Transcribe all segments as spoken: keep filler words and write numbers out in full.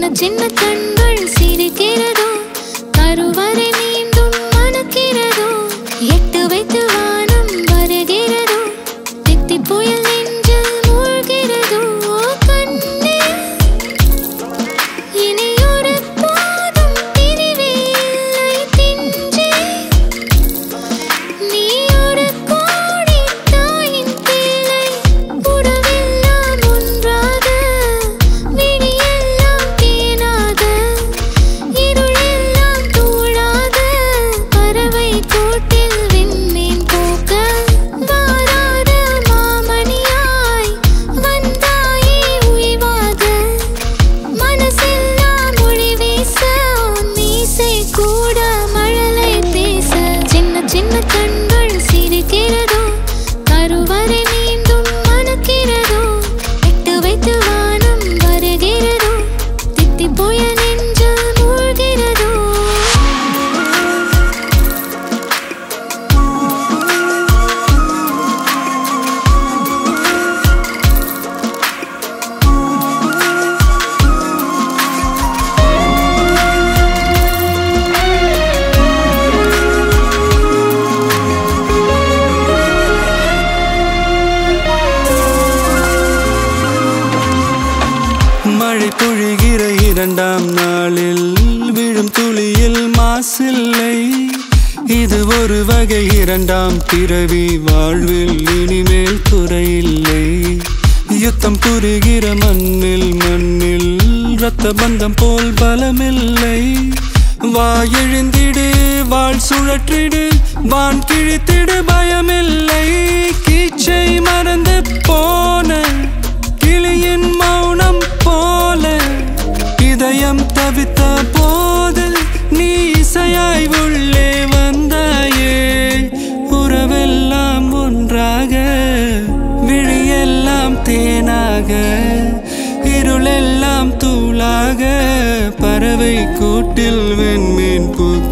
சின்ன கண்கள் சிரிக்கிறதோ கருவறை மீண்டும் மணக்கிறதோ எட்டு வைத்து வானம் வருகிறதோ தித்தி புயல் நெஞ்சில் மூழ்கிறதோ கண்ணே இனி ஒரு போதும் பிரிவே இல்லை திஞ்சே நீ ஒரு கோடி தாயின் பிள்ளை உறவெல்லாம் ஒன்றாக விடியெல்லாம் தேனாக இருளெல்லாம் தூளாக பறவை கூட்டில் விண்மீன் போக்க வாராத மாமணியாய் வந்தாயே உய்வாக மனசெல்லாம் மொழி வீச மீசை கூட மழலை பேச சின்ன சின்ன கண்கள் சிரிக்கிறதோ கருவறை மீண்டும் மணக்கிறதோ எட்டு வைத்து வானம் வருகிறதோ தித்தி புயல் நெஞ்சில் மூழ்கிறதோ மழை பொழிகிற இரண்டாம் நாளில் விழும் துளியில் மாசில்லை இது ஒரு வகை இரண்டாம் பிறவி வாழ்வில் இனிமேல் குறையில்லை யுத்தம் புரிகிற மண்ணில் மண்ணில் இரத்த பந்தம் போல் பலமில்லை வா எழுந்திடு வாழ் சுழற்றிடு வான் கிழித்திடு பயமில்லை கீச்சை மறந்து போன கிளியின் மௌனம் போல இதயம் தவித்த போது நீ இசையாய் உள்ளே வந்தாயே உறவெல்லாம் ஒன்றாக விழியெல்லாம் தேனாக இருளெல்லாம் தூளாக பறவை கூட்டில் வெண்மீன் பூக்க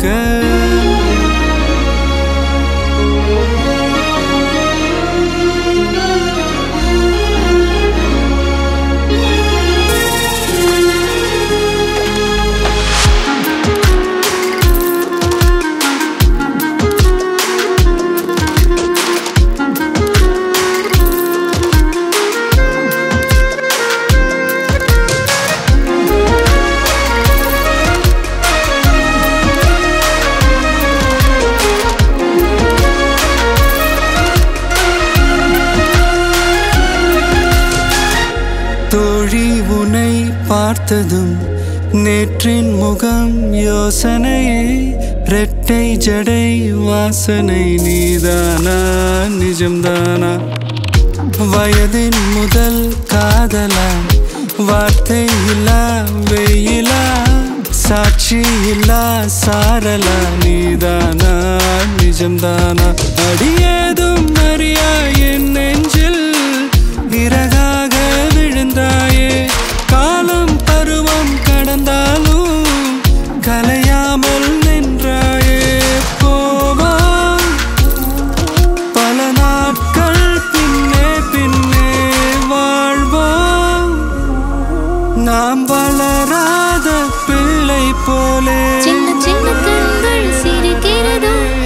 தோழி உன்னை பார்த்ததும் நேற்றின் முகம் யோசனையே ரெட்டை ஜடை வாசனை நீதானா நிஜம்தானா வயதின் முதல் காதலா வார்த்தை இல்லா வெயிலா சாட்சி இல்லா சாரலா நீதானா நிஜம்தானா அடியேதும் அறியா என் நெஞ்சில் இறகாக விழுந்தாயே காலம் பருவம் கடந்தாலும் கலையாமல் நின்றாயே போவான் பல நாட்கள் பின்னே பின்னே வாழ்வோம் நாம் வளராத பிள்ளை போலே சின்ன சின்ன கண்கள் சிரிக்கிறதோ